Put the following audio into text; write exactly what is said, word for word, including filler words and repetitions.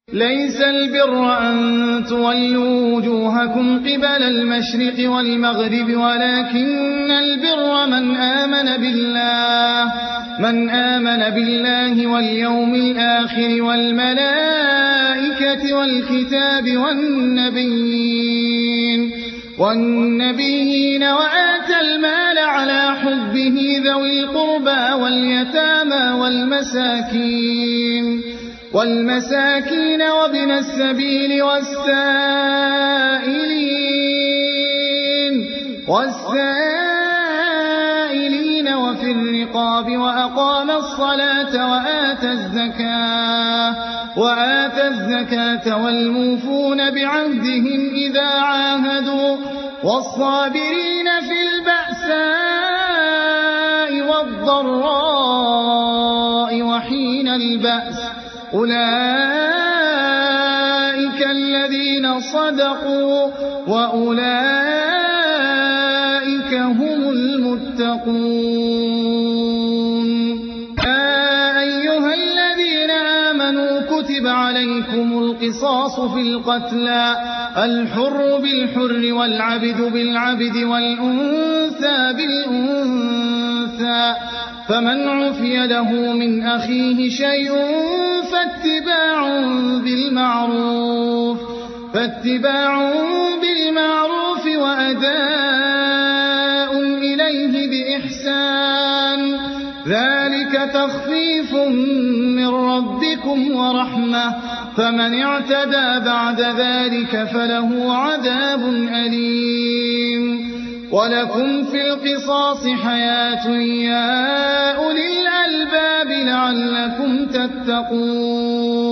ليس البر أن تولوا وجوهكم قبل المشرق والمغرب ولكن البر من آمن بالله من آمن بالله واليوم الآخر والملائكة والكتاب والنبيين والنبيين وآتى المال على حبه ذوي القربى واليتامى والمساكين والمساكين وابن السبيل والسائلين والسائلين وفي الرقاب وأقام الصلاة وآتى الزكاة وآتى الزكاة والموفون بعهدهم إذا عاهدوا والصابرين في البأساء والضراء وحين البأس أولئك الذين صدقوا وأولئك هم المتقون. يا أيها الذين آمنوا كتب عليكم القصاص في القتلى الحر بالحر والعبد بالعبد والأنثى بالأنثى فمن عفي له من أخيه شيء فاتباع بالمعروف فاتباع بالمعروف وأداء إليه بإحسان ذلك تخفيف من ربكم ورحمة فمن اعتدى بعد ذلك فله عذاب أليم. ولكم في القصاص حياة يا أولي الألباب لعلكم تتقون.